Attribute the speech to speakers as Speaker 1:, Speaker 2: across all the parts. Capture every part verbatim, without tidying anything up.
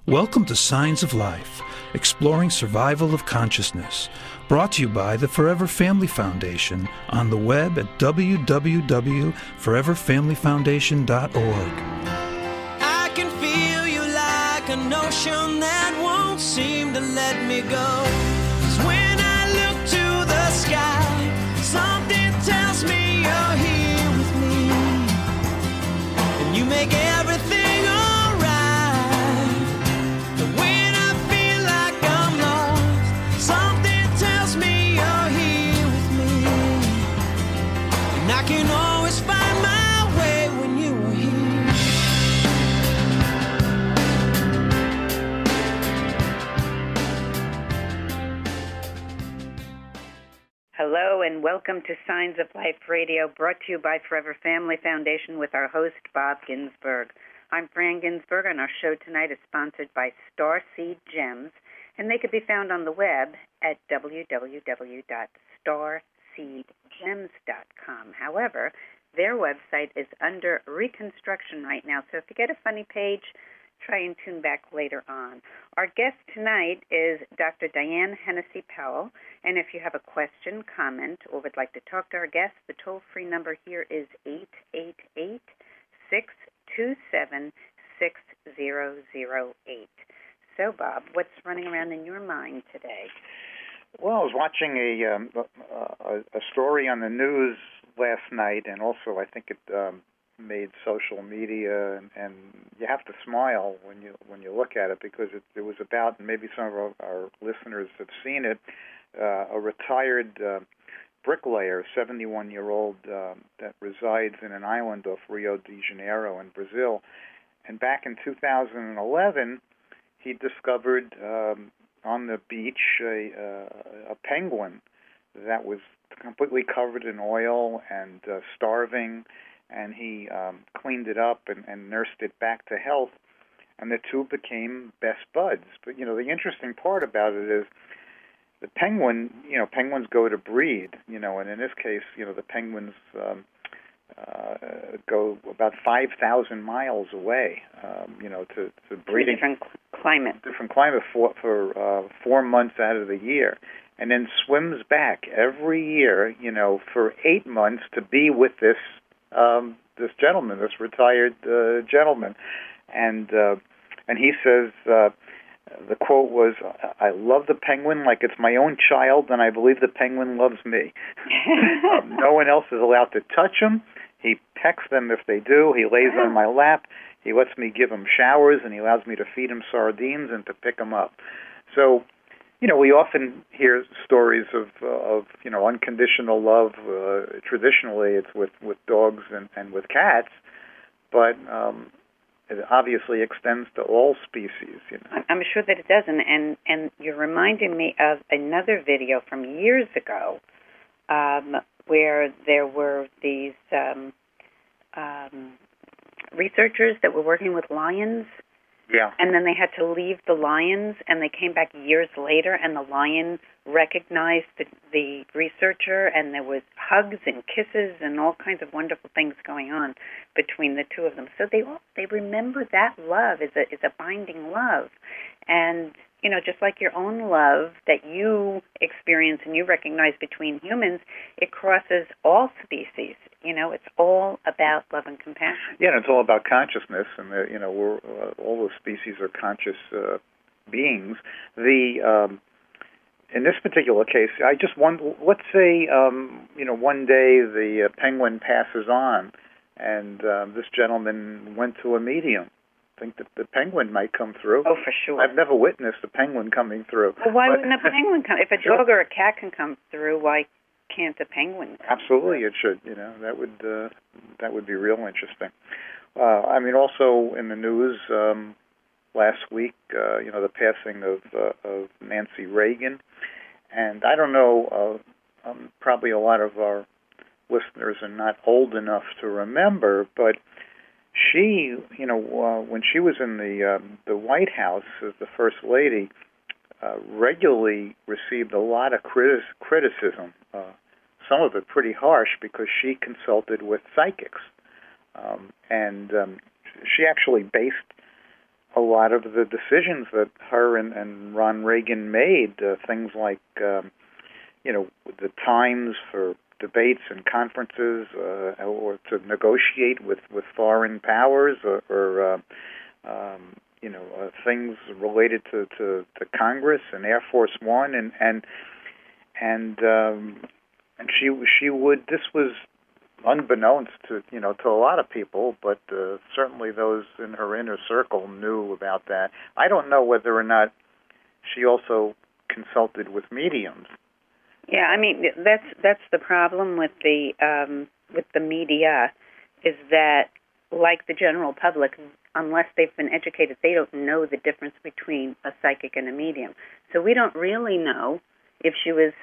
Speaker 1: Welcome to Signs of Life, exploring survival of consciousness, brought to you by the Forever Family Foundation on the web at w w w dot forever family foundation dot org.
Speaker 2: I can feel you like an ocean that won't seem to let me go. 'Cause when I look to the sky, something tells me you're here with me, and you make everything I can always find my way when you are here.
Speaker 3: Hello and welcome to Signs of Life Radio, brought to you by Forever Family Foundation with our host, Bob Ginsberg. I'm Fran Ginsberg, and our show tonight is sponsored by Starseed Gems, and they could be found on the web at w w w dot star seed gems dot com. However, their website is under reconstruction right now, so if you get a funny page, try and tune back later on. Our guest tonight is Doctor Diane Hennessy Powell, and if you have a question, comment, or would like to talk to our guest, the toll-free number here is eight eight eight, six two seven, six zero zero eight. So, Bob, what's running around in your mind today?
Speaker 4: Well, I was watching a, um, a a story on the news last night, and also I think it um, made social media, and, and you have to smile when you when you look at it, because it, it was about, and maybe some of our, our listeners have seen it, uh, a retired uh, bricklayer, seventy-one-year-old, uh, that resides in an island off Rio de Janeiro in Brazil, and back in two thousand eleven, he discovered Um, on the beach a, uh, a penguin that was completely covered in oil and uh, starving, and he um, cleaned it up and, and nursed it back to health, and the two became best buds. But, you know, the interesting part about it is the penguin, you know, penguins go to breed, you know, and in this case, you know, the penguins um, uh, go about five thousand miles away, um, you know, to, to breeding.
Speaker 3: Different climate.
Speaker 4: Different climate for, for uh, four months out of the year, and then swims back every year, you know, for eight months to be with this um, this gentleman, this retired uh, gentleman, and uh, and he says uh, the quote was, "I love the penguin like it's my own child, and I believe the penguin loves me." um, no one else is allowed to touch him. He pecks them if they do. He lays on my lap. He lets me give him showers, and he allows me to feed him sardines and to pick him up. So, you know, we often hear stories of, uh, of you know, unconditional love. Uh, traditionally, it's with, with dogs and, and with cats, but um, it obviously extends to all species. You know,
Speaker 3: I'm sure that it does, and, and, and you're reminding me of another video from years ago um, where there were these um, um, researchers that were working with lions.
Speaker 4: Yeah.
Speaker 3: And then they had to leave the lions, and they came back years later, and the lion recognized the, the researcher, and there was hugs and kisses and all kinds of wonderful things going on between the two of them. So they all, they remember that love is a is a binding love, and you know, just like your own love that you experience and you recognize between humans, it crosses all species. You know, it's all about love and compassion.
Speaker 4: Yeah, and it's all about consciousness, and the, you know, we're uh, all the species are conscious uh, beings. The um, in this particular case, I just want let's say um, you know, one day the uh, penguin passes on, and uh, this gentleman went to a medium. I think that the penguin might come through.
Speaker 3: Oh, for sure.
Speaker 4: I've never witnessed a penguin coming through.
Speaker 3: Well, why
Speaker 4: but,
Speaker 3: wouldn't a penguin come? If a
Speaker 4: sure.
Speaker 3: dog or a cat can come through, why can't a penguin come
Speaker 4: Absolutely,
Speaker 3: through?
Speaker 4: it should. You know, that would uh, that would be real interesting. Uh, I mean, also in the news um, last week, uh, you know, the passing of uh, of Nancy Reagan, and I don't know. Uh, um, probably a lot of our listeners are not old enough to remember, but she, you know, uh, when she was in the um, the White House as the First Lady, uh, regularly received a lot of critis- criticism. Uh, some of it pretty harsh, because she consulted with psychics, um, and um, she actually based a lot of the decisions that her and, and Ron Reagan made, uh, things like, um, you know, the times for debates and conferences, uh, or to negotiate with, with foreign powers, or, or uh, um, you know, uh, things related to, to, to Congress and Air Force One, and and and um, and she she would. This was unbeknownst to you know to a lot of people, but uh, certainly those in her inner circle knew about that. I don't know whether or not she also consulted with mediums.
Speaker 3: Yeah, I mean that's that's the problem with the um, with the media, is that, like the general public, unless they've been educated, they don't know the difference between a psychic and a medium. So we don't really know if she was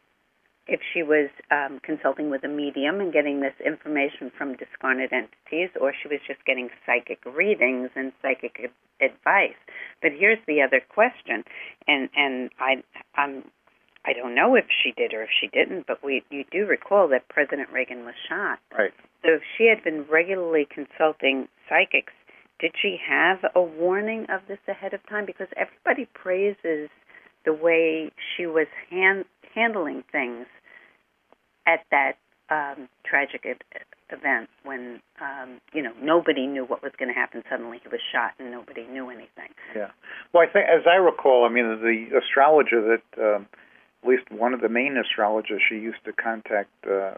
Speaker 3: if she was um, consulting with a medium and getting this information from discarnate entities, or she was just getting psychic readings and psychic advice. But here's the other question, and and I I'm. I don't know if she did or if she didn't, but we you do recall that President Reagan was shot.
Speaker 4: Right.
Speaker 3: So if she had been regularly consulting psychics, did she have a warning of this ahead of time? Because everybody praises the way she was hand, handling things at that um, tragic e- event when, um, you know, nobody knew what was going to happen. Suddenly he was shot and nobody knew anything.
Speaker 4: Yeah. Well, I think, as I recall, I mean, the astrologer that... Um, at least one of the main astrologers she used to contact, uh, uh,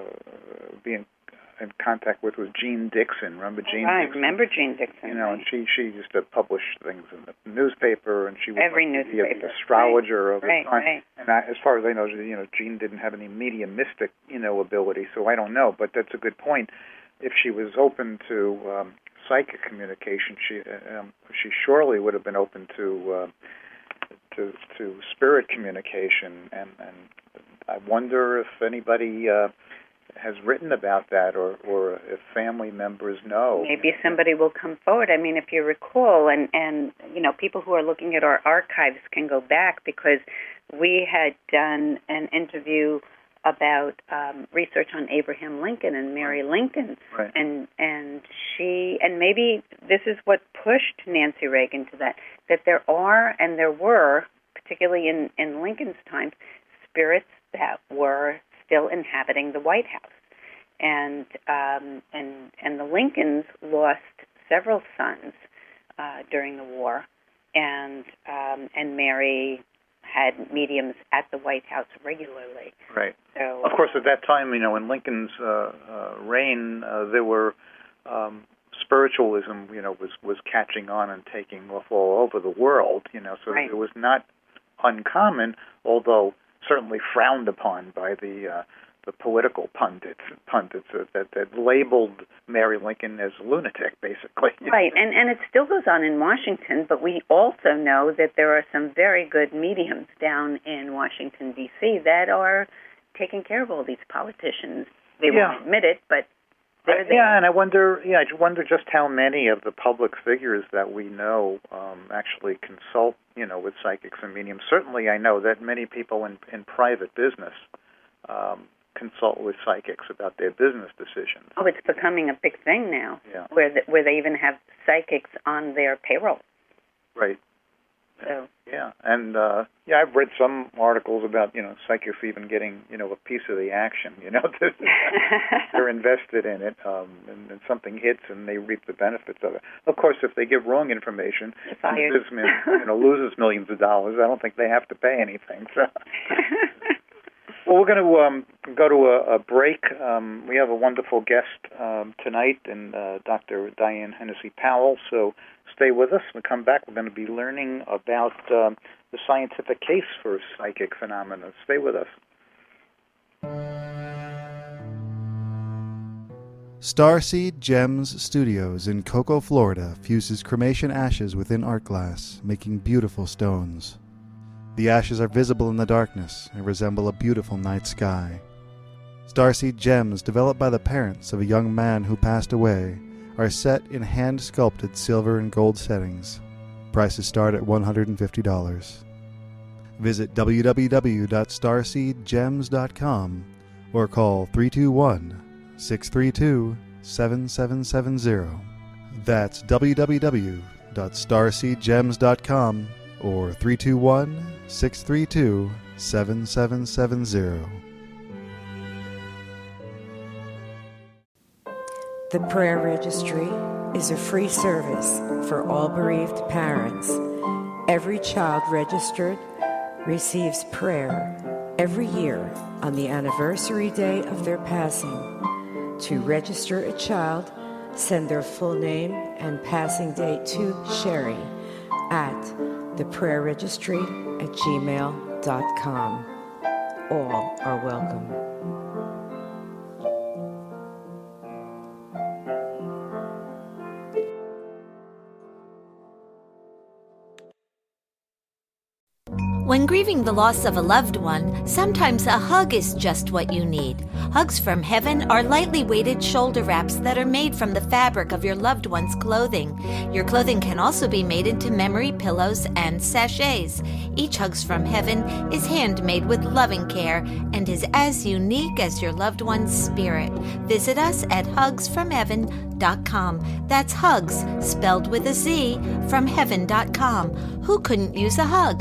Speaker 4: be in, in contact with, was Jean Dixon. Remember Jean
Speaker 3: oh, I
Speaker 4: Dixon?
Speaker 3: remember Jean Dixon.
Speaker 4: You know,
Speaker 3: right.
Speaker 4: and she, she used to publish things in the newspaper, and she would
Speaker 3: Every
Speaker 4: like
Speaker 3: newspaper.
Speaker 4: be an astrologer
Speaker 3: right.
Speaker 4: of the
Speaker 3: right,
Speaker 4: time.
Speaker 3: Right.
Speaker 4: And I, as far as I know, you know, Jean didn't have any mediumistic, you know, ability, so I don't know. But that's a good point. If she was open to um, psychic communication, she um, she surely would have been open to. Uh, To, to spirit communication, and, and I wonder if anybody uh, has written about that, or, or if family members know.
Speaker 3: Maybe somebody will come forward. I mean, if you recall, and, and you know, people who are looking at our archives can go back, because we had done an interview about um, research on Abraham Lincoln and Mary Lincoln,
Speaker 4: right.
Speaker 3: and and she and maybe this is what pushed Nancy Reagan to that. That there are and there were, particularly in, in Lincoln's time, spirits that were still inhabiting the White House, and um, and and the Lincolns lost several sons uh, during the war, and um, and Mary had mediums at the White House regularly.
Speaker 4: Right.
Speaker 3: So,
Speaker 4: of course, at that time, you know, in Lincoln's uh, uh, reign, uh, there were um, spiritualism, you know, was, was catching on and taking off all over the world, you know, so
Speaker 3: right.
Speaker 4: it was not uncommon, although certainly frowned upon by the uh, the political pundits pundits that, that labeled Mary Lincoln as a lunatic, basically.
Speaker 3: Right, and and it still goes on in Washington, but we also know that there are some very good mediums down in Washington, D C that are taking care of all these politicians. They
Speaker 4: yeah.
Speaker 3: won't admit it, but they're there.
Speaker 4: Yeah, and I wonder, yeah, I wonder just how many of the public figures that we know um, actually consult, you know, with psychics and mediums. Certainly, I know that many people in in private business um, consult with psychics about their business decisions.
Speaker 3: Oh, it's becoming a big thing now,
Speaker 4: yeah.
Speaker 3: where the, where they even have psychics on their payroll.
Speaker 4: Right.
Speaker 3: So.
Speaker 4: Yeah, and uh, yeah, I've read some articles about, you know, psychics even getting, you know, a piece of the action. You know, they're invested in it, um, and, and something hits, and they reap the benefits of it. Of course, if they give wrong information, and the business, you know, loses millions of dollars, I don't think they have to pay anything. So. Well, we're going to um, go to a, a break. Um, we have a wonderful guest um, tonight, and uh, Doctor Diane Hennessy Powell. So stay with us. When we come back, we're going to be learning about um, the scientific case for psychic phenomena. Stay with us.
Speaker 5: Starseed Gems Studios in Cocoa, Florida fuses cremation ashes within art glass, making beautiful stones. The ashes are visible in the darkness and resemble a beautiful night sky. Starseed gems, developed by the parents of a young man who passed away, are set in hand-sculpted silver and gold settings. Prices start at one hundred fifty dollars. Visit w w w dot starseed gems dot com or call three two one, six three two, seven seven seven zero. That's w w w dot starseed gems dot com or three two one, six three two, seven seven seven zero.
Speaker 6: The Prayer Registry is a free service for all bereaved parents. Every child registered receives prayer every year on the anniversary day of their passing. To register a child, send their full name and passing date to Sherry at the prayer registry at gmail dot com. All are welcome.
Speaker 7: When grieving the loss of a loved one, sometimes a hug is just what you need. Hugs from Heaven are lightly weighted shoulder wraps that are made from the fabric of your loved one's clothing. Your clothing can also be made into memory pillows and sachets. Each Hugs from Heaven is handmade with loving care and is as unique as your loved one's spirit. Visit us at hugs from heaven dot com. That's hugs, spelled with a Z, from heaven dot com. Who couldn't use a hug?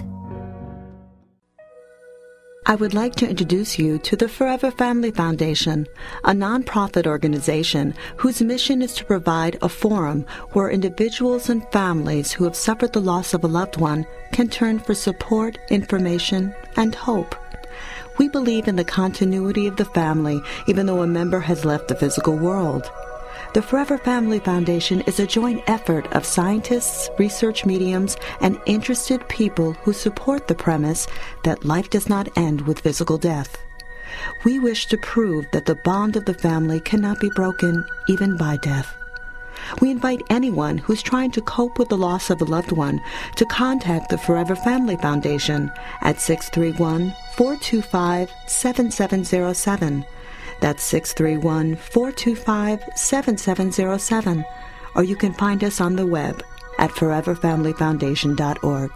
Speaker 8: I would like to introduce you to the Forever Family Foundation, a nonprofit organization whose mission is to provide a forum where individuals and families who have suffered the loss of a loved one can turn for support, information, and hope. We believe in the continuity of the family even though a member has left the physical world. The Forever Family Foundation is a joint effort of scientists, research mediums, and interested people who support the premise that life does not end with physical death. We wish to prove that the bond of the family cannot be broken even by death. We invite anyone who's trying to cope with the loss of a loved one to contact the Forever Family Foundation at six three one, four two five, seven seven zero seven. That's six three one, four two five, seven seven zero seven. Or you can find us on the web at forever family foundation dot org.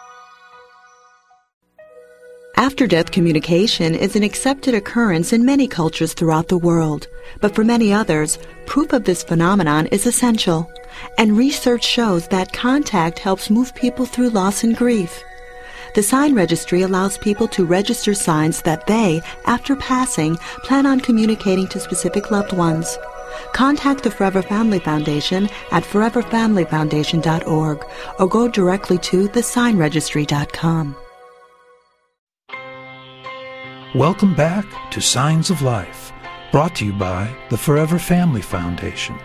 Speaker 8: After-death communication is an accepted occurrence in many cultures throughout the world. But for many others, proof of this phenomenon is essential. And research shows that contact helps move people through loss and grief. The Sign Registry allows people to register signs that they, after passing, plan on communicating to specific loved ones. Contact the Forever Family Foundation at forever family foundation dot org or go directly to the sign registry dot com.
Speaker 1: Welcome back to Signs of Life, brought to you by the Forever Family Foundation.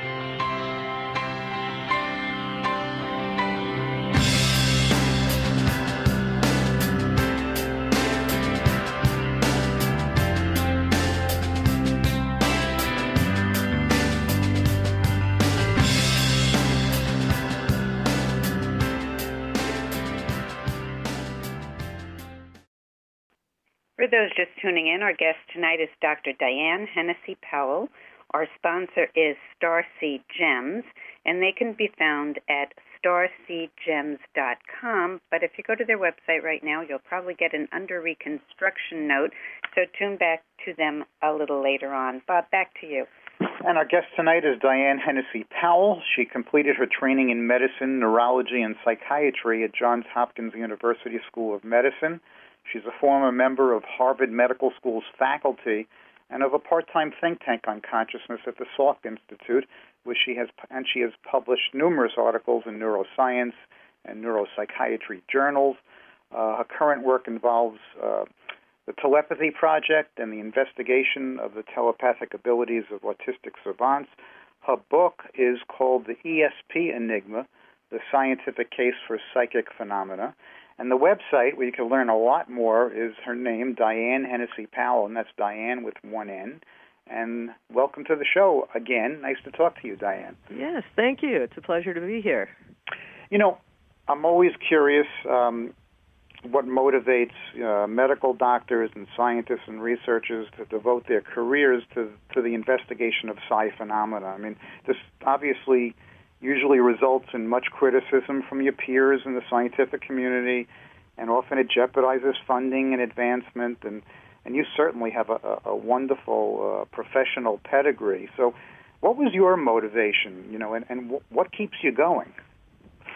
Speaker 3: For those just tuning in, our guest tonight is Doctor Diane Hennessy Powell. Our sponsor is Starseed Gems, and they can be found at starseed gems dot com. But if you go to their website right now, you'll probably get an under reconstruction note, so tune back to them a little later on. Bob, back to you.
Speaker 4: And our guest tonight is Diane Hennessy Powell. She completed her training in medicine, neurology, and psychiatry at Johns Hopkins University School of Medicine. She's a former member of Harvard Medical School's faculty and of a part-time think tank on consciousness at the Salk Institute, which she has, and she has published numerous articles in neuroscience and neuropsychiatry journals. Uh, her current work involves uh, the Telepathy Project and the investigation of the telepathic abilities of autistic savants. Her book is called The E S P Enigma, The Scientific Case for Psychic Phenomena. And the website where you can learn a lot more is her name, Diane Hennessy Powell, and that's Diane with one N. And welcome to the show again. Nice to talk to you, Diane.
Speaker 9: Yes, thank you. It's a pleasure to be here.
Speaker 4: You know, I'm always curious um, what motivates uh, medical doctors and scientists and researchers to devote their careers to, to the investigation of psi phenomena. I mean, this obviously usually results in much criticism from your peers in the scientific community, and often it jeopardizes funding and advancement, and, and you certainly have a, a wonderful uh, professional pedigree. So what was your motivation, you know, and, and w- what keeps you going?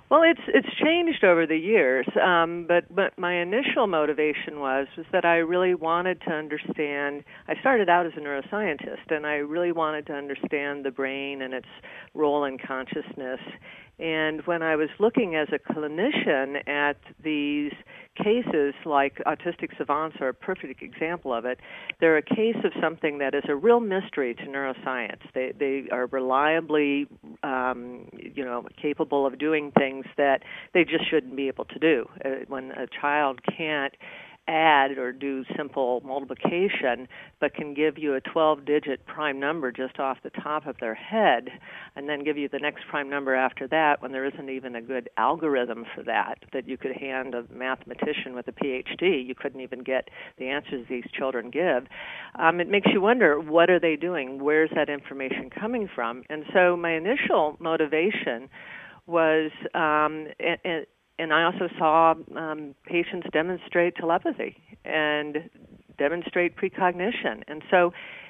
Speaker 9: Well, it's it's changed over the years, um, but but my initial motivation was was that I really wanted to understand. I started out as a neuroscientist, and I really wanted to understand the brain and its role in consciousness. And when I was looking as a clinician at these cases, like autistic savants are a perfect example of it, they're a case of something that is a real mystery to neuroscience. They they are reliably, um, you know, capable of doing things that they just shouldn't be able to do. Uh, when a child can't add or do simple multiplication, but can give you a twelve-digit prime number just off the top of their head, and then give you the next prime number after that when there isn't even a good algorithm for that, that you could hand a mathematician with a P H D. You couldn't even get the answers these children give. Um, it makes you wonder, what are they doing? Where's that information coming from? And so my initial motivation was um, and, And I also saw um, patients demonstrate telepathy and demonstrate precognition. And so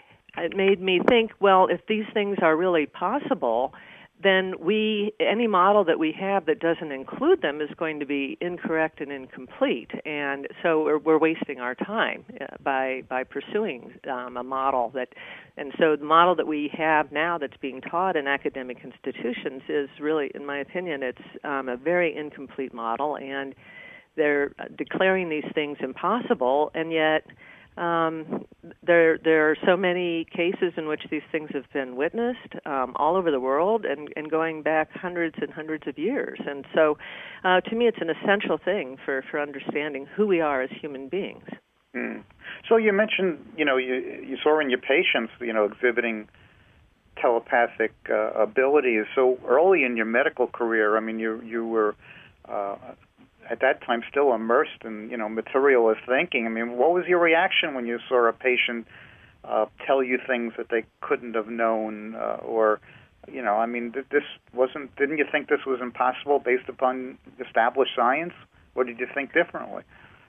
Speaker 9: it made me think, well, if these things are really possible, then we any model that we have that doesn't include them is going to be incorrect and incomplete. And so we're, we're wasting our time by by pursuing um, a model that. And so the model that we have now that's being taught in academic institutions is really, in my opinion, it's um, a very incomplete model, and they're declaring these things impossible, and yet um, there there are so many cases in which these things have been witnessed um, all over the world and, and going back hundreds and hundreds of years. And so uh, to me, it's an essential thing for, for understanding who we are as human beings.
Speaker 4: Mm. So you mentioned, you know, you you saw in your patients, you know, exhibiting telepathic uh, abilities. So early in your medical career, I mean, you you were uh, at that time still immersed in, you know, materialist thinking. I mean, what was your reaction when you saw a patient uh, tell you things that they couldn't have known, uh, or, you know, I mean, this wasn't? Didn't you think this was impossible based upon established science, or did you think differently?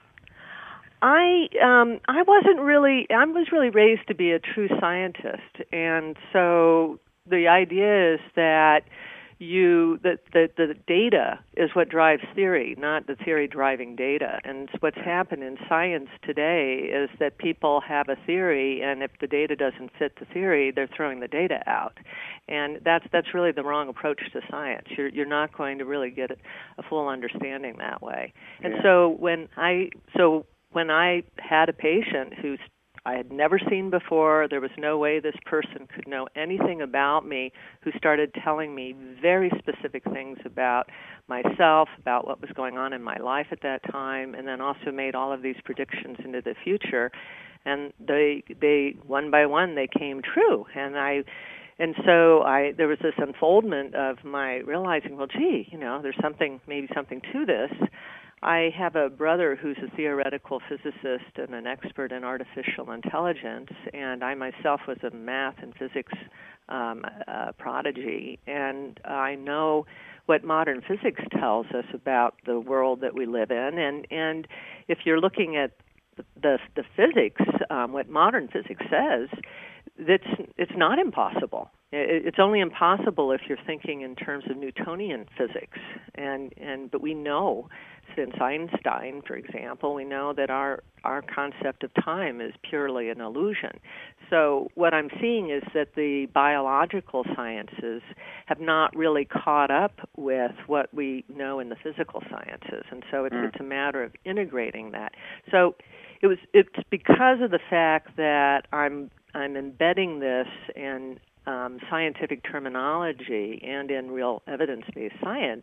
Speaker 9: I um, I wasn't really. I was really raised to be a true scientist, and so the idea is that you that the, the data is what drives theory, not the theory driving data. And what's happened in science today is that people have a theory, and if the data doesn't fit the theory, they're throwing the data out. And that's that's really the wrong approach to science. You're you're not going to really get a full understanding that way. And
Speaker 4: Yeah.
Speaker 9: so when I so when I had a patient who's I had never seen before, there was no way this person could know anything about me, who started telling me very specific things about myself, about what was going on in my life at that time, and then also made all of these predictions into the future. And they, they one by one, they came true. And I, and so I, there was this unfoldment of my realizing, well, gee, you know, there's something, maybe something to this. I have a brother who's a theoretical physicist and an expert in artificial intelligence, and I myself was a math and physics um, uh, prodigy, and I know what modern physics tells us about the world that we live in, and, and if you're looking at the, the physics, um, what modern physics says, that's, it's not impossible. It's only impossible if you're thinking in terms of Newtonian physics, and, and but we know, since Einstein, for example, we know that our, our concept of time is purely an illusion. So what I'm seeing is that the biological sciences have not really caught up with what we know in the physical sciences, and so it's, mm. it's a matter of integrating that. So it was it's because of the fact that I'm I'm embedding this in um, scientific terminology and in real evidence-based science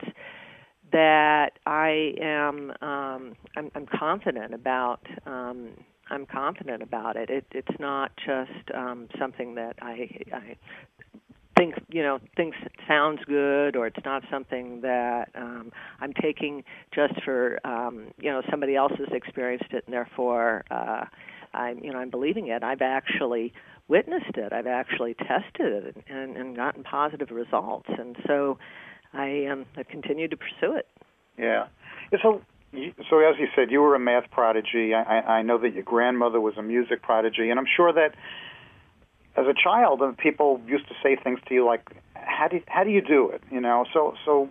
Speaker 9: that I am um, I'm, I'm confident about um, I'm confident about it. it it's not just um, something that I, I think you know thinks sounds good, or it's not something that um, I'm taking just for um, you know somebody else has experienced it and therefore uh, I'm you know I'm believing it. I've actually witnessed it. I've actually tested it and, and gotten positive results, and so I um, I continue to pursue it.
Speaker 4: Yeah. So, so as you said, you were a math prodigy. I, I know that your grandmother was a music prodigy, and I'm sure that as a child, people used to say things to you like, "How do you, how do you do it?" You know. So, so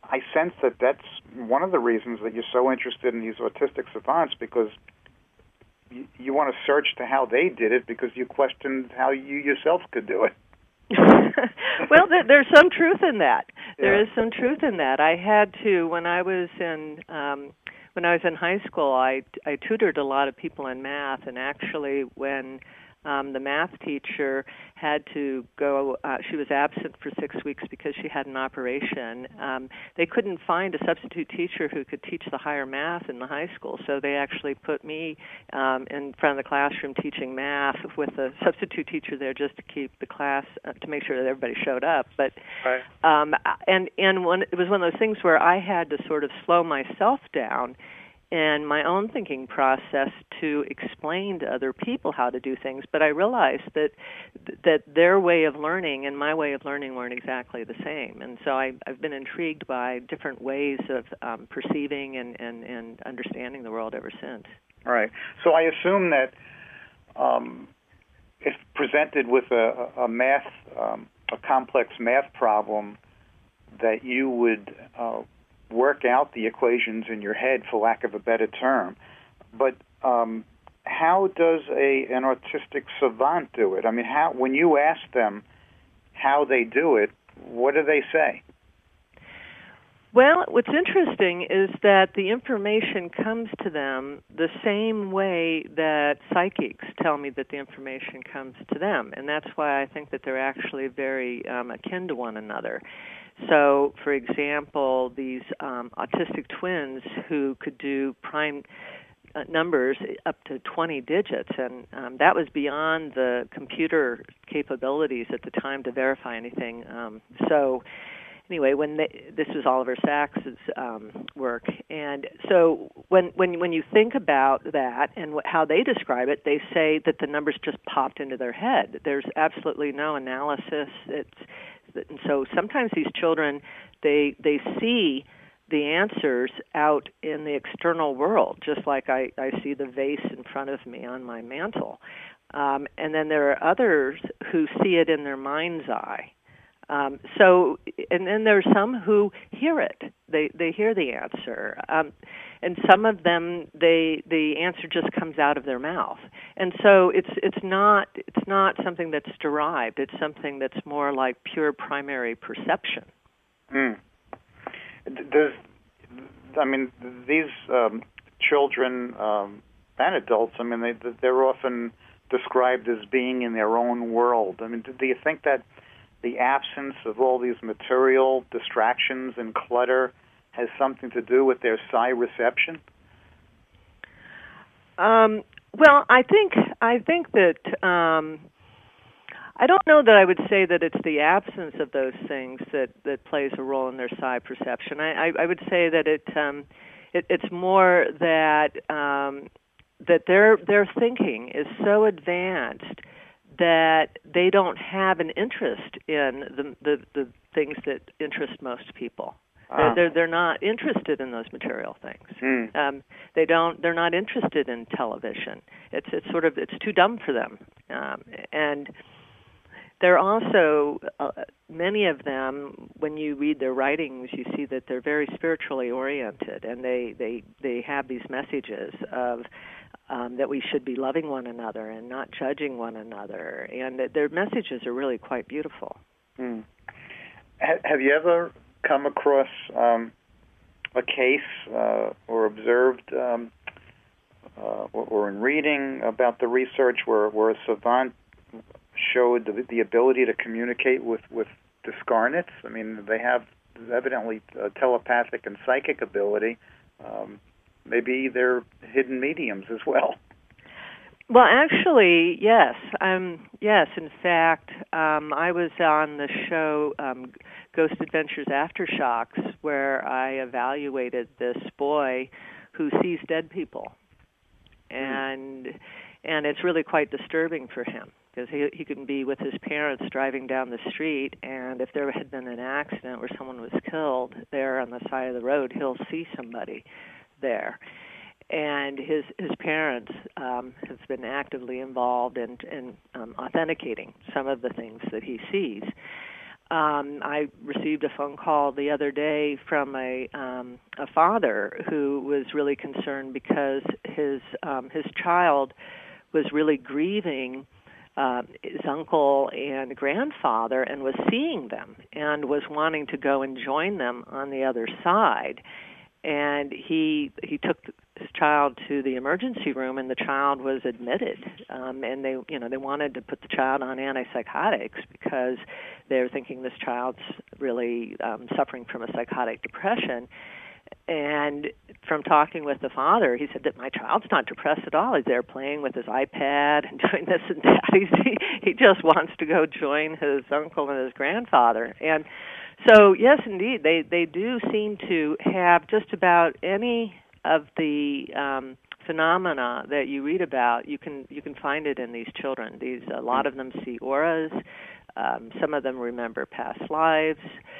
Speaker 4: I sense that that's one of the reasons that you're so interested in these autistic savants, because you, you want to search to how they did it because you questioned how you yourself could do it.
Speaker 9: Well, there, there's some truth in that.
Speaker 4: Yeah.
Speaker 9: There is some truth in that. I had to, when I was in um, when I was in high school, I, I tutored a lot of people in math, and actually when Um, the math teacher had to go, uh, she was absent for six weeks because she had an operation. Um, they couldn't find a substitute teacher who could teach the higher math in the high school, so they actually put me um, in front of the classroom teaching math with a substitute teacher there just to keep the class, uh, to make sure that everybody showed up. But
Speaker 4: right.
Speaker 9: um, and, and when, it was one of those things where I had to sort of slow myself down and my own thinking process to explain to other people how to do things. But I realized that that their way of learning and my way of learning weren't exactly the same. And so I, I've been intrigued by different ways of um, perceiving and, and, and understanding the world ever since.
Speaker 4: All right. So I assume that um, if presented with a, a math, um, a complex math problem, that you would uh, work out the equations in your head, for lack of a better term. But um, how does a an autistic savant do it? I mean, how when you ask them how they do it, what do they say?
Speaker 9: Well, what's interesting is that the information comes to them the same way that psychics tell me that the information comes to them, and that's why I think that they're actually very um, akin to one another. So, for example, these um, autistic twins who could do prime uh, numbers up to twenty digits, and um, that was beyond the computer capabilities at the time to verify anything. Um, so, anyway, when they, this was Oliver Sacks's um, work, and so when when when you think about that and wh- how they describe it, they say that the numbers just popped into their head. There's absolutely no analysis. It's And so sometimes these children, they they see the answers out in the external world, just like I, I see the vase in front of me on my mantle. Um, and then there are others who see it in their mind's eye. Um, so, and then there are some who hear it. They they hear the answer. Um, and some of them, they the answer just comes out of their mouth. And so it's it's not it's not something that's derived. It's something that's more like pure primary perception.
Speaker 4: Mm. Does I mean these um, children um, and adults? I mean they they're often described as being in their own world. I mean, do you think that the absence of all these material distractions and clutter has something to do with their psi reception?
Speaker 9: Um, well, I think I think that um, I don't know that I would say that it's the absence of those things that, that plays a role in their psi perception. I, I, I would say that it, um, it it's more that um, that their their thinking is so advanced that they don't have an interest in the the, the things that interest most people. Ah. They're, they're they're not interested in those material things. Mm. Um, they don't. They're not interested in television. It's it's sort of it's too dumb for them. Um, and they're also uh, many of them. When you read their writings, you see that they're very spiritually oriented, and they they they have these messages of. Um, that we should be loving one another and not judging one another, and that their messages are really quite beautiful.
Speaker 4: Mm. Have you ever come across um, a case uh, or observed um, uh, or, or in reading about the research where, where a savant showed the, the ability to communicate with, with discarnates? I mean, they have evidently uh, telepathic and psychic ability. Um, Maybe they're hidden mediums as well.
Speaker 9: Well, actually, yes. Um, yes, in fact, um, I was on the show um, Ghost Adventures Aftershocks, where I evaluated this boy who sees dead people. And mm. and it's really quite disturbing for him, because he, he can be with his parents driving down the street, and if there had been an accident where someone was killed there on the side of the road, he'll see somebody there, and his his parents um, have been actively involved in, in um, authenticating some of the things that he sees. um, I received a phone call the other day from a um, a father who was really concerned because his um, his child was really grieving uh, his uncle and grandfather and was seeing them and was wanting to go and join them on the other side. And he he took his child to the emergency room, and the child was admitted. Um, and they, you know, they wanted to put the child on antipsychotics because they were thinking this child's really um, suffering from a psychotic depression. And from talking with the father, he said that my child's not depressed at all. He's there playing with his iPad and doing this and that. He's, he, he just wants to go join his uncle and his grandfather. And so, yes, indeed, they, they do seem to have just about any of the um, phenomena that you read about. You can you can find it in these children. These a lot of them see auras. Um, some of them remember past lives.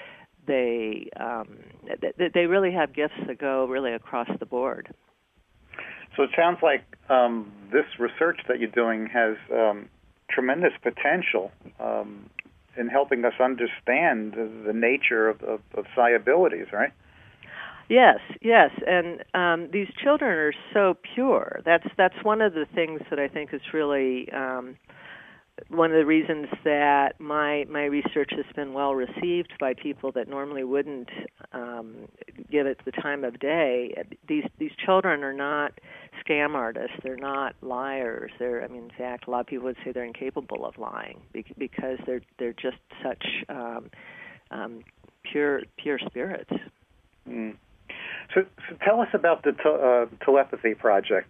Speaker 9: They um, th- they really have gifts that go really across the board.
Speaker 4: So it sounds like um, this research that you're doing has um, tremendous potential um, in helping us understand the, the nature of, of, of psi abilities, right?
Speaker 9: Yes, yes, and um, these children are so pure. That's that's one of the things that I think is really um, one of the reasons that my my research has been well received by people that normally wouldn't um, give it the time of day. These these children are not scam artists. They're not liars. They're I mean, in fact, a lot of people would say they're incapable of lying because they're they're just such um, um, pure pure spirits.
Speaker 4: Mm. So, so tell us about the te- uh, telepathy project.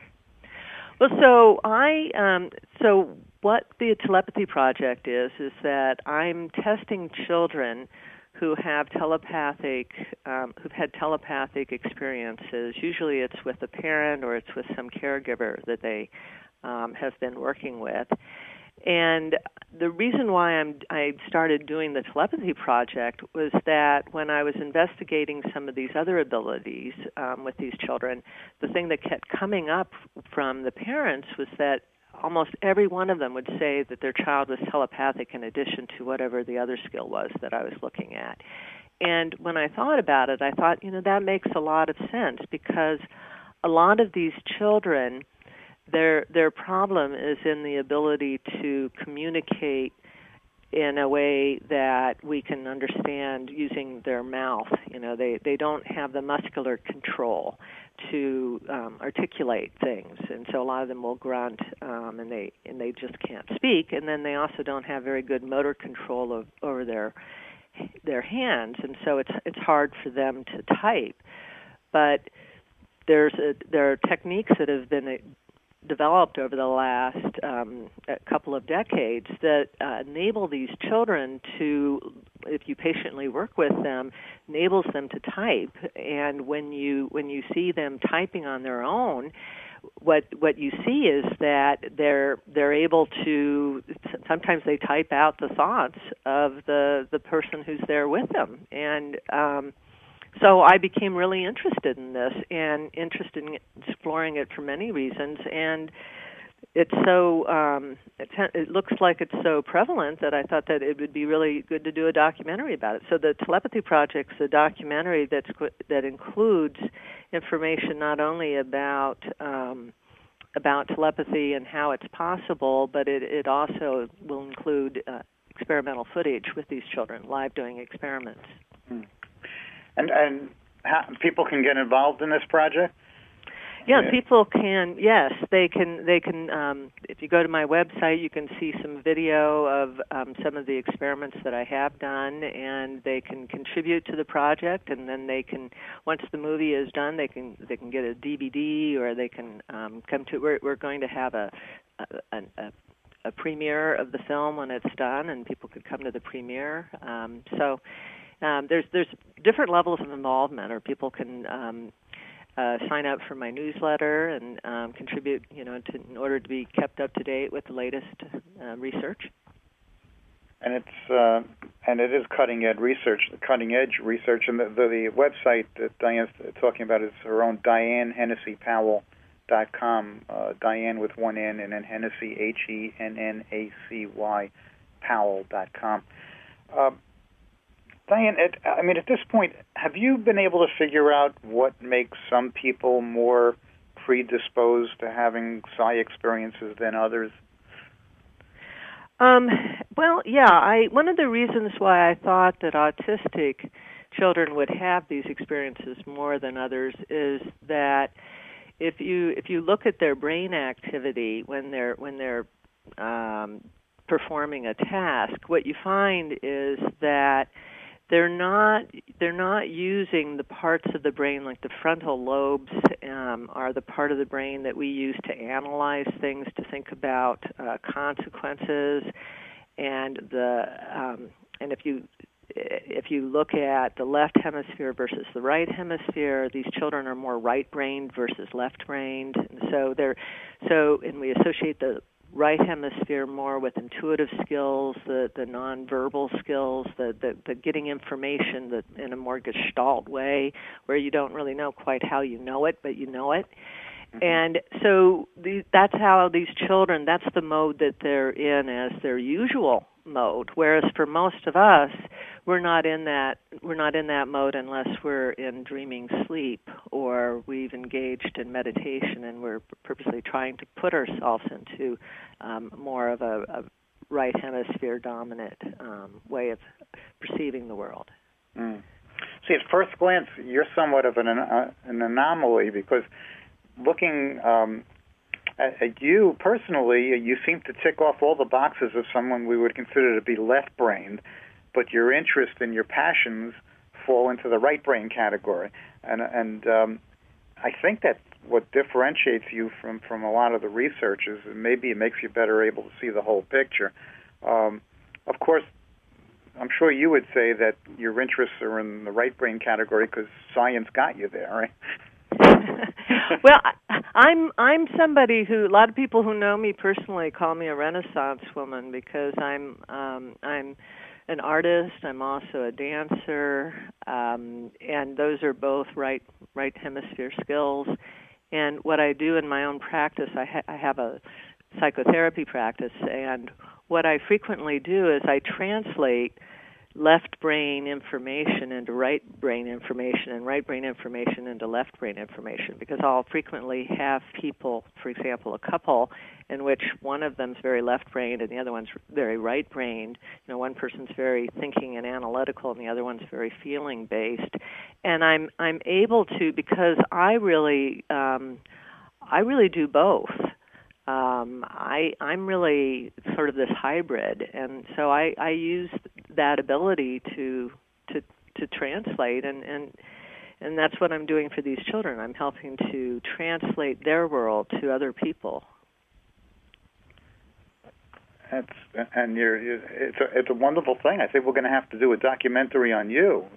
Speaker 9: Well, so I um, so what the telepathy project is is that I'm testing children who have telepathic um, who've had telepathic experiences. Usually, it's with a parent or it's with some caregiver that they um, have been working with. And the reason why I'm, I started doing the telepathy project was that when I was investigating some of these other abilities um, with these children, the thing that kept coming up from the parents was that almost every one of them would say that their child was telepathic in addition to whatever the other skill was that I was looking at. And when I thought about it, I thought, you know, that makes a lot of sense because a lot of these children, Their their problem is in the ability to communicate in a way that we can understand using their mouth. You know, they, they don't have the muscular control to um, articulate things, and so a lot of them will grunt, um, and they and they just can't speak. And then they also don't have very good motor control of, over their their hands, and so it's it's hard for them to type. But there's a, there are techniques that have been developed over the last um, couple of decades that uh, enable these children to, if you patiently work with them, enables them to type. And when you when you see them typing on their own, what what you see is that they're they're able to. Sometimes they type out the thoughts of the the person who's there with them, and um, So I became really interested in this and interested in exploring it for many reasons. And it's so, um, it, it looks like it's so prevalent that I thought that it would be really good to do a documentary about it. So the Telepathy Project's a documentary that's, that includes information not only about um, about telepathy and how it's possible, but it, it also will include uh, experimental footage with these children, live doing experiments.
Speaker 4: Hmm. And and how, people can get involved in this project?
Speaker 9: Yeah, yeah, people can. Yes, they can. They can. Um, if you go to my website, you can see some video of um, some of the experiments that I have done, and they can contribute to the project. And then they can, once the movie is done, they can they can get a D V D, or they can um, come to. We're we're going to have a a, a a premiere of the film when it's done, and people could come to the premiere. Um, so. Um, there's there's different levels of involvement, or people can um, uh, sign up for my newsletter and um, contribute, you know, to, in order to be kept up to date with the latest uh, research.
Speaker 4: And it's uh, and it is cutting edge research, cutting edge research, and the, the, the website that Diane's talking about is her own Diane Hennessy Powell dot com. Uh, Diane with one N, and then Hennessy H E N N A C Y Powell dot com. Uh, Diane, at, I mean, at this point, have you been able to figure out what makes some people more predisposed to having psi experiences than others?
Speaker 9: Um, well, yeah. I one of the reasons why I thought that autistic children would have these experiences more than others is that if you if you look at their brain activity when they're when they're um, performing a task, what you find is that they're not they're not using the parts of the brain, like the frontal lobes um, are the part of the brain that we use to analyze things, to think about uh, consequences, and the um, and if you if you look at the left hemisphere versus the right hemisphere, these children are more right-brained versus left-brained, and so they're so and we associate the right hemisphere more with intuitive skills, the, the nonverbal skills, the, the, the getting information that in a more gestalt way where you don't really know quite how you know it, but you know it. Mm-hmm. And so the, that's how these children, that's the mode that they're in as their usual mode, whereas for most of us, we're not in that we're not in that mode unless we're in dreaming sleep or we've engaged in meditation and we're purposely trying to put ourselves into um, more of a, a right hemisphere dominant um, way of perceiving the world.
Speaker 4: Mm. See, at first glance, you're somewhat of an uh, an anomaly because looking um, at, at you personally, you seem to tick off all the boxes of someone we would consider to be left-brained, but your interest and your passions fall into the right brain category. And and um, I think that's what differentiates you from, from a lot of the researchers, and maybe it makes you better able to see the whole picture. Um, of course, I'm sure you would say that your interests are in the right brain category because science got you there, right?
Speaker 9: Well, I'm I'm somebody who a lot of people who know me personally call me a Renaissance woman because I'm um, I'm an artist. I'm also a dancer, um, and those are both right right hemisphere skills. And what I do in my own practice, I, ha- I have a psychotherapy practice, and what I frequently do is I translate left brain information into right brain information and right brain information into left brain information, because I'll frequently have people, for example, a couple in which one of them's very left-brained and the other one's very right-brained. You know, one person's very thinking and analytical and the other one's very feeling-based. And I'm I'm able to, because I really um, I really do both. Um, I, I'm really sort of this hybrid, and so I, I use that ability to to to translate, and, and and that's what I'm doing for these children. I'm helping to translate their world to other people.
Speaker 4: That's and you're, you're it's a it's a wonderful thing. I think we're going to have to do a documentary on you.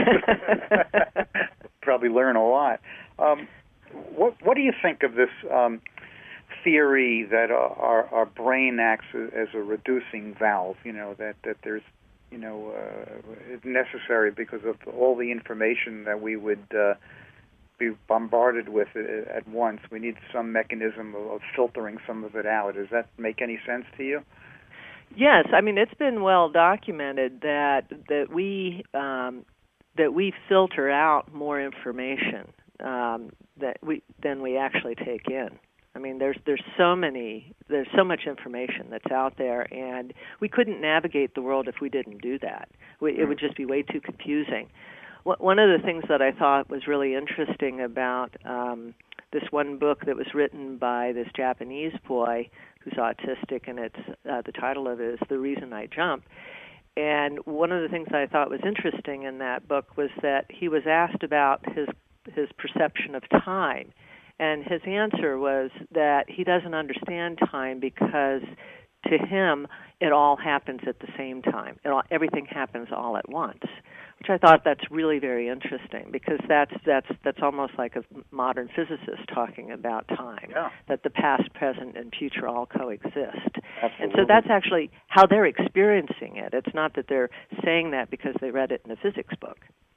Speaker 4: Probably learn a lot. Um, what what do you think of this? Um, theory that our, our brain acts as a reducing valve, you know, that, that there's, you know, uh, it's necessary because of all the information that we would uh, be bombarded with at once. We need some mechanism of, of filtering some of it out. Does that make any sense to you?
Speaker 9: Yes, I mean, it's been well documented that that we um, that we filter out more information um, that we than we actually take in. I mean, there's there's so many, there's so much information that's out there, and we couldn't navigate the world if we didn't do that. We, it would just be way too confusing. One of the things that I thought was really interesting about um, this one book that was written by this Japanese boy who's autistic, and it's uh, the title of it is The Reason I Jump. And one of the things that I thought was interesting in that book was that he was asked about his his perception of time. And his answer was that he doesn't understand time because to him it all happens at the same time. It all, everything happens all at once, which I thought that's really very interesting because that's that's that's almost like a modern physicist talking about time,
Speaker 4: yeah.
Speaker 9: that the past, present, and future all coexist.
Speaker 4: Absolutely.
Speaker 9: And so that's actually how they're experiencing it. It's not that they're saying that because they read it in a physics book.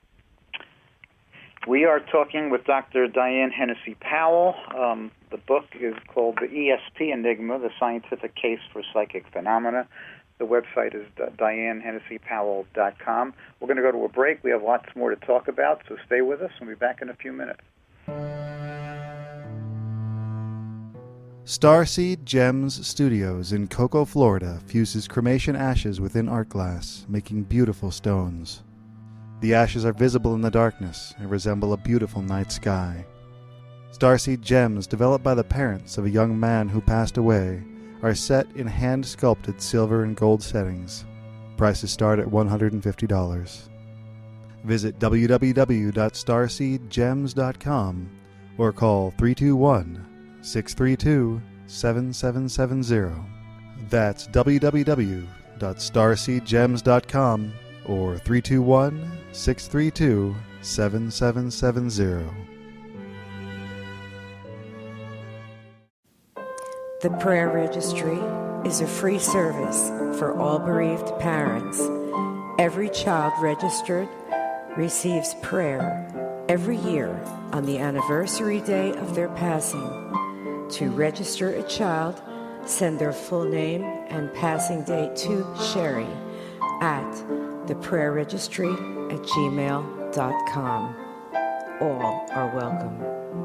Speaker 4: We are talking with Doctor Diane Hennessy Powell. Um, the book is called The E S P Enigma, The Scientific Case for Psychic Phenomena. The website is diane hennessy powell dot com. We're going to go to a break. We have lots more to talk about, so stay with us. We'll be back in a few minutes.
Speaker 5: Starseed Gems Studios in Cocoa, Florida fuses cremation ashes within art glass, making beautiful stones. The ashes are visible in the darkness and resemble a beautiful night sky. Starseed Gems, developed by the parents of a young man who passed away, are set in hand-sculpted silver and gold settings. Prices start at one hundred fifty dollars. Visit w w w dot starseed gems dot com or call three two one, six three two, seven seven seven zero. That's w w w dot starseed gems dot com or three two one, six three two, seven seven seven zero.
Speaker 6: The Prayer Registry is a free service for all bereaved parents. Every child registered receives prayer every year on the anniversary day of their passing. To register a child, send their full name and passing date to Sherry at the prayer registry at gmail dot com. All are welcome.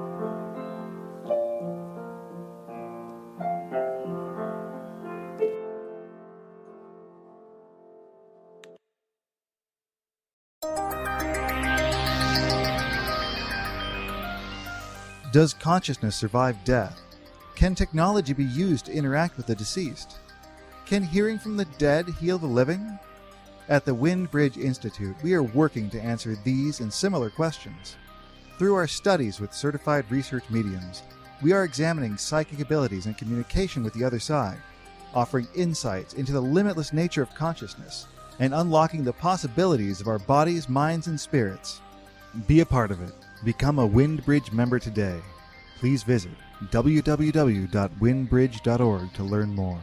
Speaker 5: Does consciousness survive death? Can technology be used to interact with the deceased? Can hearing from the dead heal the living? At the Wind Bridge Institute, we are working to answer these and similar questions. Through our studies with certified research mediums, we are examining psychic abilities and communication with the other side, offering insights into the limitless nature of consciousness, and unlocking the possibilities of our bodies, minds, and spirits. Be a part of it. Become a Wind Bridge member today. Please visit w w w dot wind bridge dot org to learn more.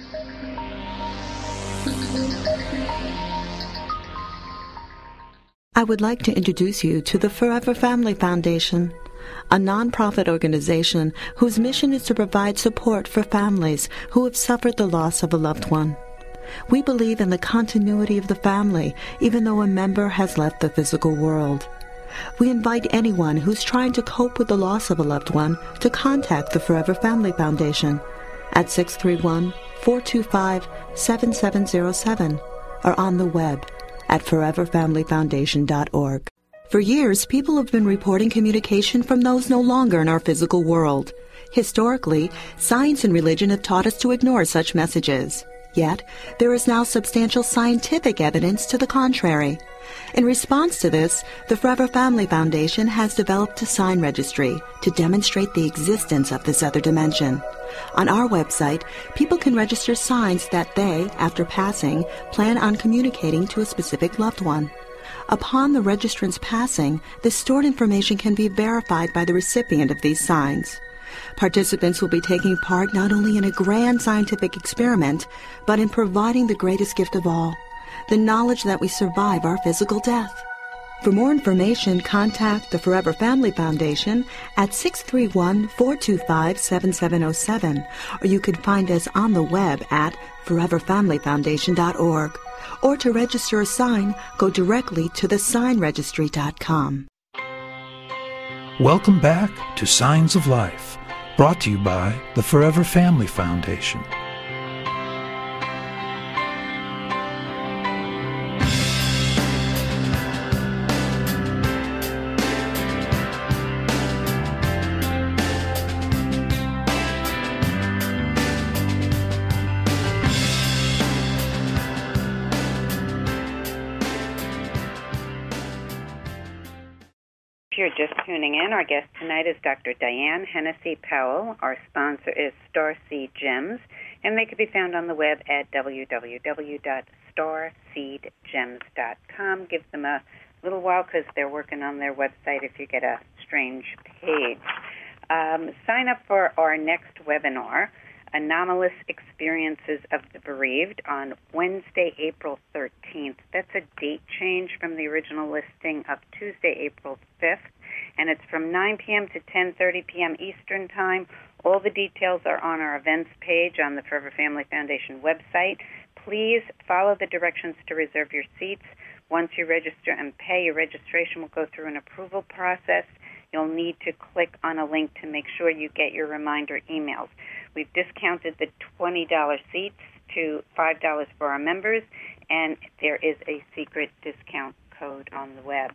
Speaker 8: I would like to introduce you to the Forever Family Foundation, a nonprofit organization whose mission is to provide support for families who have suffered the loss of a loved one. We believe in the continuity of the family, even though a member has left the physical world. We invite anyone who's trying to cope with the loss of a loved one to contact the Forever Family Foundation at six three one, four two five, seven seven zero seven or on the web at forever family foundation dot org. For years, people have been reporting communication from those no longer in our physical world. Historically, science and religion have taught us to ignore such messages. Yet, there is now substantial scientific evidence to the contrary. In response to this, the Forever Family Foundation has developed a sign registry to demonstrate the existence of this other dimension. On our website, people can register signs that they, after passing, plan on communicating to a specific loved one. Upon the registrant's passing, the stored information can be verified by the recipient of these signs. Participants will be taking part not only in a grand scientific experiment, but in providing the greatest gift of all, the knowledge that we survive our physical death. For more information, contact the Forever Family Foundation at six three one, four two five, seven seven zero seven, or you can find us on the web at forever family foundation dot org. Or to register a sign, go directly to the sign registry dot com.
Speaker 1: Welcome back to Signs of Life, brought to you by the Forever Family Foundation.
Speaker 3: If you're just tuning in, our guest tonight is Doctor Diane Hennessy Powell. Our sponsor is Starseed Gems, and they can be found on the web at w w w dot starseed gems dot com. Give them a little while because they're working on their website if you get a strange page. Um, sign up for our next webinar, Anomalous Experiences of the Bereaved, on Wednesday, April thirteenth. That's a date change from the original listing of Tuesday, April fifth, and it's from nine p.m. to ten thirty p.m. Eastern Time. All the details are on our events page on the Forever Family Foundation website. please follow the directions to reserve your seats. Once you register and pay, your registration will go through an approval process. You'll need to click on a link to make sure you get your reminder emails. We've discounted the twenty dollars seats to five dollars for our members, and there is a secret discount code on the web.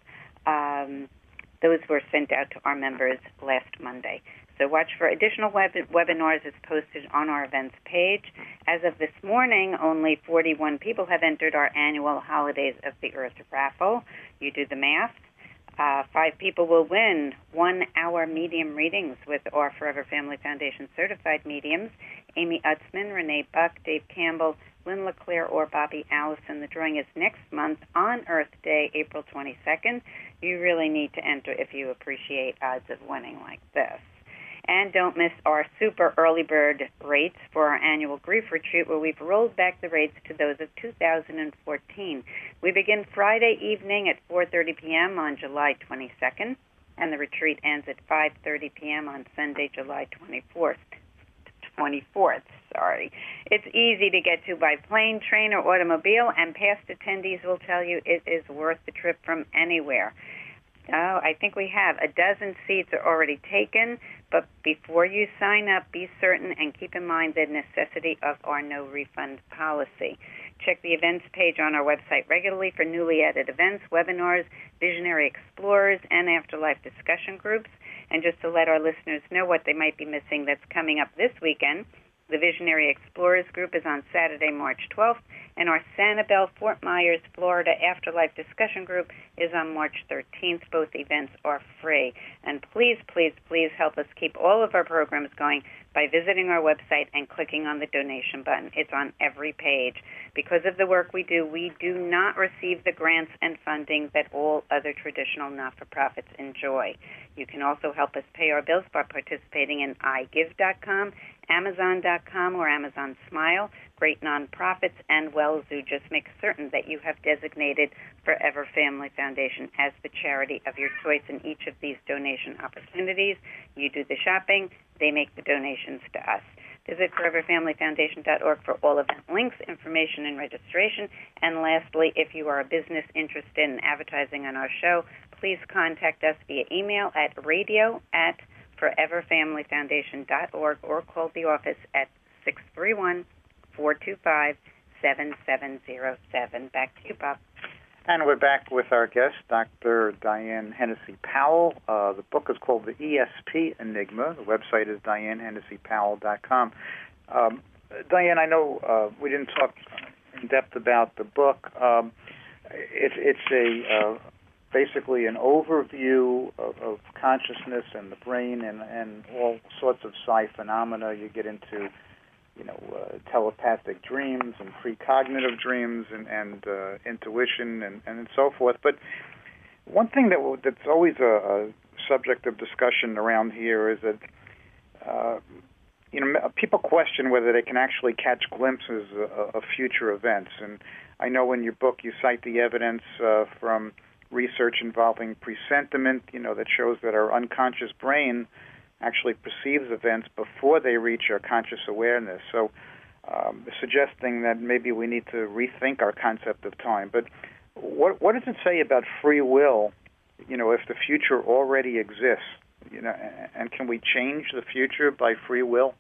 Speaker 3: Um, those were sent out to our members last Monday. So watch for additional web- webinars as posted on our events page. As of this morning, only forty-one people have entered our annual Holidays of the Earth raffle. You do the math. Uh, five people will win one-hour medium readings with our Forever Family Foundation certified mediums, Amy Utzman, Renee Buck, Dave Campbell, Lynn LeClaire, or Bobby Allison. The drawing is next month on Earth Day, April twenty-second. You really need to enter if you appreciate odds of winning like this. And don't miss our super early bird rates for our annual grief retreat, where we've rolled back the rates to those of two thousand fourteen. We begin Friday evening at four thirty p.m. on July twenty-second, and the retreat ends at five thirty p.m. on Sunday, July twenty-fourth. twenty-fourth, sorry. It's easy to get to by plane, train, or automobile, and past attendees will tell you it is worth the trip from anywhere. Oh, I think we have. A dozen seats are already taken, but before you sign up, be certain and keep in mind the necessity of our no refund policy. Check the events page on our website regularly for newly added events, webinars, visionary explorers, and afterlife discussion groups. And just to let our listeners know what they might be missing that's coming up this weekend, the Visionary Explorers group is on Saturday, March twelfth, and our Sanibel, Fort Myers, Florida Afterlife Discussion Group is on March thirteenth. Both events are free. And please, please, please help us keep all of our programs going by visiting our website and clicking on the donation button. It's on every page. Because of the work we do, we do not receive the grants and funding that all other traditional not-for-profits enjoy. You can also help us pay our bills by participating in i give dot com, amazon dot com, or Amazon Smile. Great nonprofits and WellZoo. Just make certain that you have designated Forever Family Foundation as the charity of your choice in each of these donation opportunities. You do the shopping, they make the donations to us. Visit forever family foundation dot org for all event links, information, and registration. And lastly, if you are a business interested in advertising on our show, please contact us via email at radio at forever family foundation dot org or call the office at six three one, four two five, seven seven zero seven. Back to you, Bob.
Speaker 4: And we're back with our guest, Doctor Diane Hennessy Powell. Uh, the book is called The E S P Enigma. The website is diane hennessy powell dot com. Um, Diane, I know uh, we didn't talk in depth about the book. Um, it, it's a uh, basically an overview of, of consciousness and the brain and, and all sorts of psi phenomena. You get into you know, uh, telepathic dreams and precognitive dreams and, and uh, intuition and, and so forth. But one thing that w- that's always a, a subject of discussion around here is that, uh, you know, people question whether they can actually catch glimpses of, of future events. And I know in your book you cite the evidence uh, from research involving presentiment, you know, that shows that our unconscious brain actually perceives events before they reach our conscious awareness. So um, suggesting that maybe we need to rethink our concept of time. But what what does it say about free will, you know, if the future already exists? You know, and can we change the future by free will?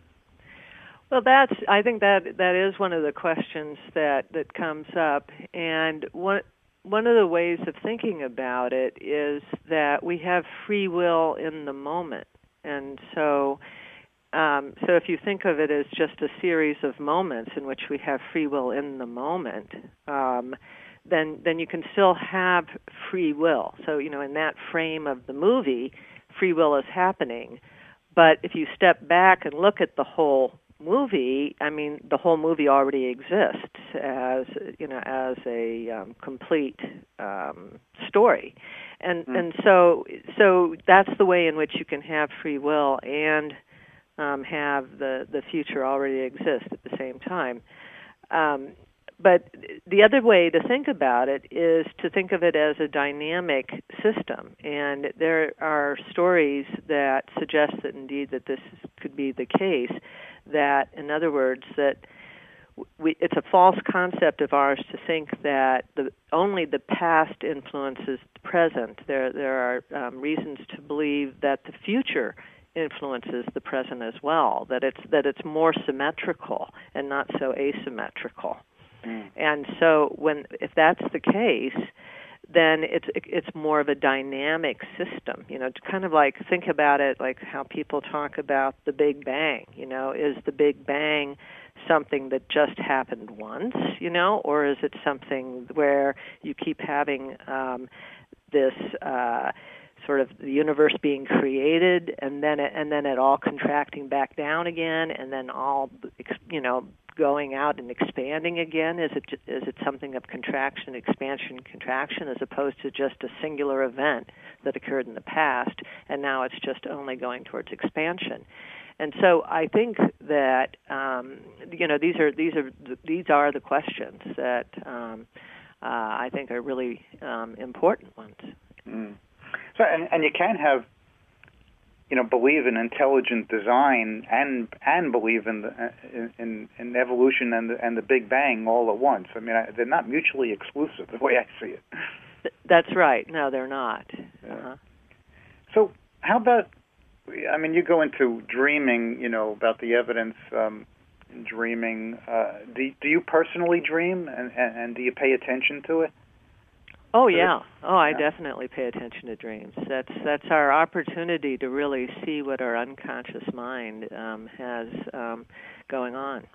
Speaker 9: Well, that's I think that that is one of the questions that, that comes up. And one one of the ways of thinking about it is that we have free will in the moment. And so um, so if you think of it as just a series of moments in which we have free will in the moment, um, then then you can still have free will. So, you know, in that frame of the movie, free will is happening. But if you step back and look at the whole movie, I mean, the whole movie already exists as, you know, as a um, complete um, story. And mm. and so so that's the way in which you can have free will and um, have the, the future already exist at the same time. Um, but the other way to think about it is to think of it as a dynamic system. And there are stories that suggest that indeed that this could be the case, that, in other words, that we, it's a false concept of ours to think that the, only the past influences the present. There, there are um, reasons to believe that the future influences the present as well. That it's that it's more symmetrical and not so asymmetrical. Mm. And so, when if that's the case, then it's it's more of a dynamic system. You know, to kind of like think about it like how people talk about the Big Bang. You know, is the Big Bang something that just happened once, you know, or is it something where you keep having um, this uh, sort of the universe being created and then it, and then it all contracting back down again and then all, you know, going out and expanding again? Is it is it something of contraction, expansion, contraction, as opposed to just a singular event that occurred in the past and now it's just only going towards expansion? And so I think that um, you know these are these are these are the questions that um, uh, I think are really um, important ones.
Speaker 4: Mm. So and, and you can have you know believe in intelligent design and and believe in the in, in evolution and the, and the Big Bang all at once. I mean I, they're not mutually exclusive the way I see it.
Speaker 9: That's right. No, they're not.
Speaker 4: Yeah.
Speaker 9: Uh-huh.
Speaker 4: So how about? I mean, you go into dreaming, you know, about the evidence um, in dreaming. Uh, do, do you personally dream, and, and, and do you pay attention to it?
Speaker 9: Oh, yeah. Oh, I
Speaker 4: yeah.
Speaker 9: definitely pay attention to dreams. That's that's our opportunity to really see what our unconscious mind um, has um, going on.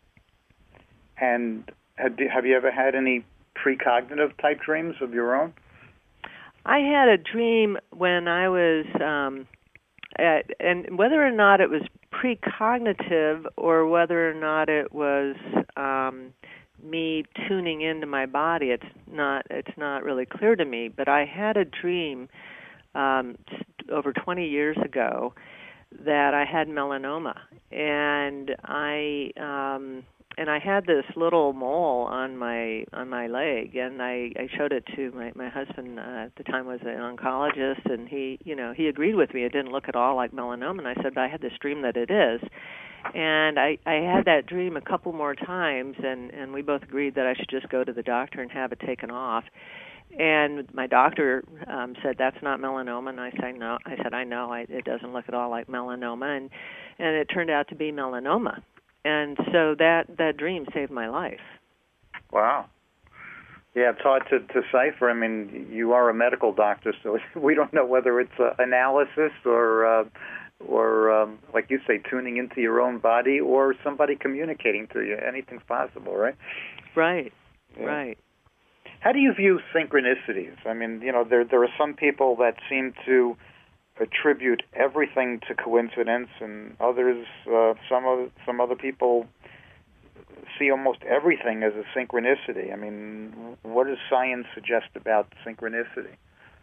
Speaker 4: And have, have you ever had any precognitive type dreams of your own?
Speaker 9: I had a dream when I was... Um, Uh, and whether or not it was precognitive or whether or not it was um, me tuning into my body, it's not it's not really clear to me. But I had a dream um, over twenty years ago that I had melanoma, and I um, and I had this little mole on my on my leg, and I, I showed it to my my husband. Uh, at the time was an oncologist, and he you know he agreed with me. It didn't look at all like melanoma, and I said, I had this dream that it is. And I, I had that dream a couple more times, and, and we both agreed that I should just go to the doctor and have it taken off. And my doctor um, said, that's not melanoma, and I said, no. I said, I know, I, it doesn't look at all like melanoma, and and it turned out to be melanoma. And so that, that dream saved my life.
Speaker 4: Wow. Yeah, it's hard to decipher. I mean, you are a medical doctor, so we don't know whether it's uh, analysis or, uh, or um, like you say, tuning into your own body or somebody communicating to you. Anything's possible, right?
Speaker 9: Right,
Speaker 4: yeah.
Speaker 9: right.
Speaker 4: How do you view synchronicities? I mean, you know, there there are some people that seem to attribute everything to coincidence, and others, uh, some of some other people see almost everything as a synchronicity. I mean, what does science suggest about synchronicity?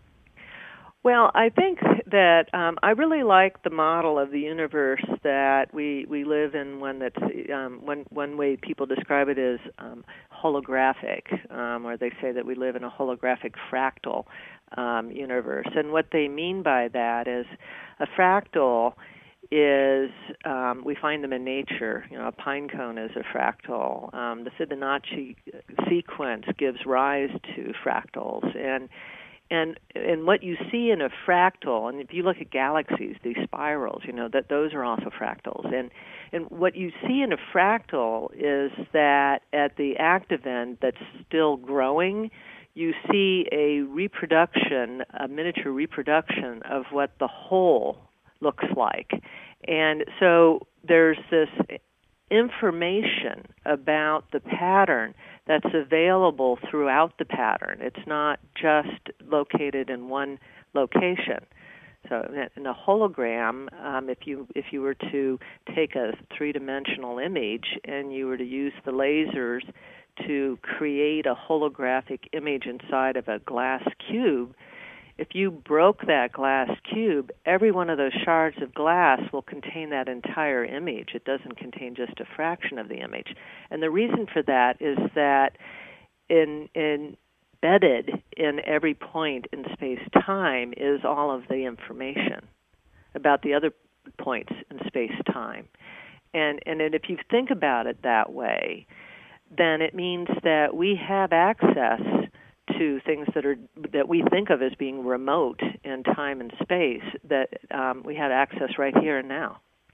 Speaker 9: Well, I think that um, I really like the model of the universe that we, we live in. One that's um, one one way people describe it is um, holographic, um, or they say that we live in a holographic fractal um, universe. And what they mean by that is a fractal is um, we find them in nature. You know, a pine cone is a fractal. Um, the Fibonacci sequence gives rise to fractals, and And and what you see in a fractal, and if you look at galaxies, these spirals, you know, that those are also fractals. And and what you see in a fractal is that at the active end that's still growing, you see a reproduction, a miniature reproduction of what the whole looks like. And so there's this information about the pattern that's available throughout the pattern. It's not just located in one location. So in a hologram, um, if you if you were to take a three-dimensional image and you were to use the lasers to create a holographic image inside of a glass cube, if you broke that glass cube, every one of those shards of glass will contain that entire image. It doesn't contain just a fraction of the image. And the reason for that is that in, in embedded in every point in space-time is all of the information about the other points in space-time. And, and if you think about it that way, then it means that we have access to things that are that we think of as being remote in time and space, that um, we have access right here and now.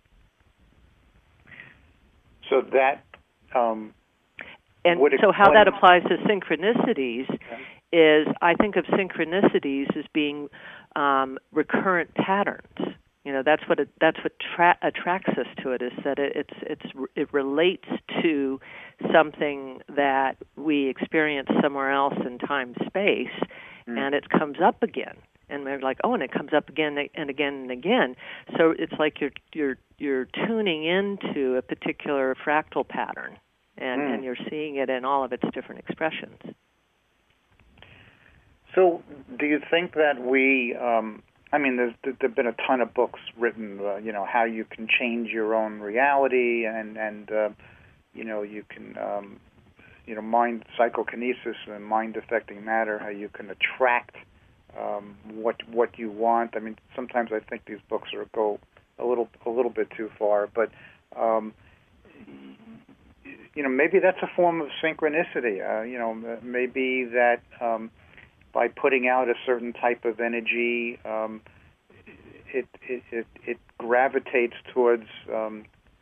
Speaker 4: So that um,
Speaker 9: and
Speaker 4: would
Speaker 9: so how
Speaker 4: explain-
Speaker 9: that applies to synchronicities
Speaker 4: okay.
Speaker 9: is I think of synchronicities as being um, recurrent patterns. You know, that's what it, that's what tra- attracts us to it, is that it, it's it's it relates to something that we experience somewhere else in time space, mm. and it comes up again, and we're like, oh, and it comes up again and again and again. So it's like you're you're you're tuning into a particular fractal pattern, and, mm. and you're seeing it in all of its different expressions.
Speaker 4: So, do you think that we? Um I mean, there's there've been a ton of books written, uh, you know, how you can change your own reality, and and uh, you know, you can, um, you know, mind psychokinesis and mind affecting matter, how you can attract um, what what you want. I mean, sometimes I think these books are go a little a little bit too far, but um, you know, maybe that's a form of synchronicity. Uh, you know, maybe that. Um, By putting out a certain type of energy, um, it, it it it gravitates towards um,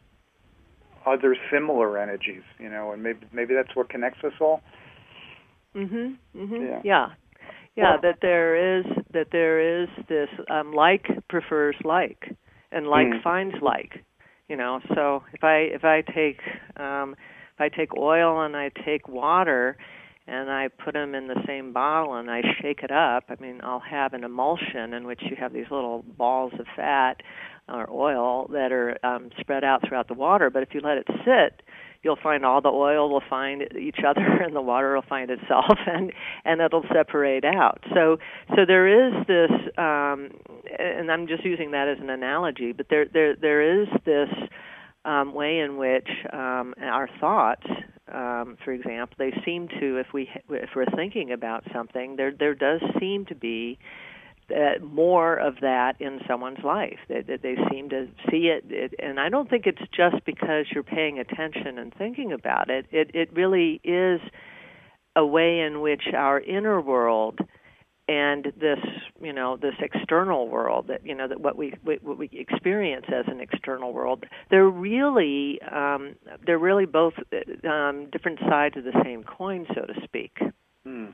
Speaker 4: other similar energies, you know, and maybe maybe that's what connects us all.
Speaker 9: Mhm. Mhm.
Speaker 4: Yeah.
Speaker 9: Yeah. Yeah.
Speaker 4: Well,
Speaker 9: that there is that there is this um, like prefers like, and like mm. finds like. You know, so if I if I take um, if I take oil and I take water, and I put them in the same bottle and I shake it up, I mean, I'll have an emulsion in which you have these little balls of fat or oil that are um, spread out throughout the water. But if you let it sit, you'll find all the oil will find each other and the water will find itself, and, and it'll separate out. So so there is this, um, and I'm just using that as an analogy, but there there there is this um, way in which um, our thoughts, Um, for example, they seem to, if we if we're thinking about something, there there does seem to be uh, more of that in someone's life. That they, they seem to see it, it, and I don't think it's just because you're paying attention and thinking about it. It it really is a way in which our inner world and this, you know, this external world, that, you know, that what we what we experience as an external world, they're really um, they're really both um, different sides of the same coin, so to speak.
Speaker 4: Hmm.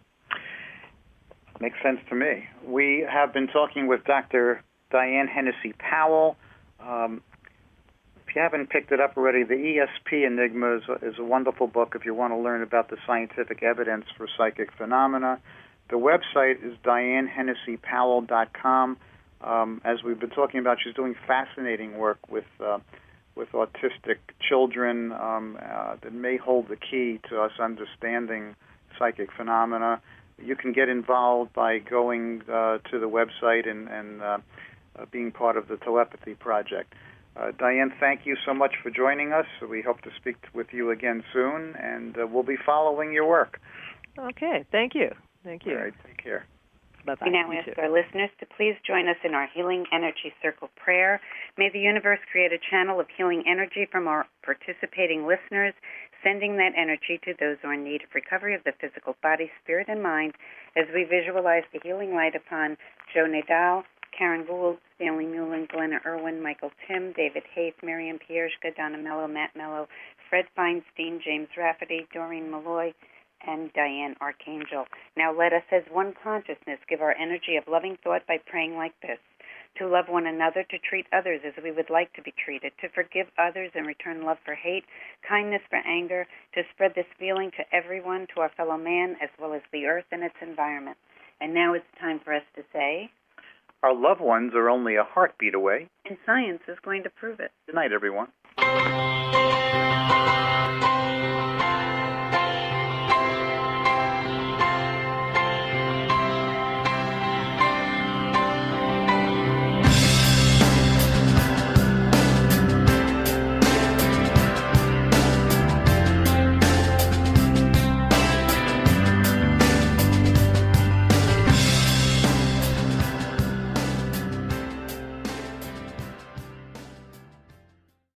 Speaker 4: Makes sense to me. We have been talking with Doctor Diane Hennessy Powell. Um, if you haven't picked it up already, the E S P Enigma is a, is a wonderful book if you want to learn about the scientific evidence for psychic phenomena. The website is diane hennessy powell dot com. Um, as we've been talking about, she's doing fascinating work with uh, with autistic children um, uh, that may hold the key to us understanding psychic phenomena. You can get involved by going uh, to the website and, and uh, uh, being part of the Telepathy Project. Uh, Diane, thank you so much for joining us. We hope to speak with you again soon, and uh, we'll be following your work.
Speaker 9: Okay, thank you. Thank you.
Speaker 4: All right, take care.
Speaker 9: Bye-bye.
Speaker 3: We now
Speaker 9: You
Speaker 3: ask
Speaker 9: too.
Speaker 3: our listeners to please join us in our Healing Energy Circle prayer. May the universe create a channel of healing energy from our participating listeners, sending that energy to those who are in need of recovery of the physical body, spirit, and mind, as we visualize the healing light upon Joe Nadal, Karen Gould, Stanley Newland, Glenna Irwin, Michael Tim, David Hayes, Miriam Pierzka, Donna Mello, Matt Mello, Fred Feinstein, James Rafferty, Doreen Malloy, and Diane Archangel. Now let us, as one consciousness, give our energy of loving thought by praying like this: to love one another, to treat others as we would like to be treated, to forgive others and return love for hate, kindness for anger, to spread this feeling to everyone, to our fellow man, as well as the earth and its environment. And now it's time for us to say,
Speaker 4: our loved ones are only a heartbeat away.
Speaker 3: And science is going to prove it.
Speaker 4: Good night, everyone.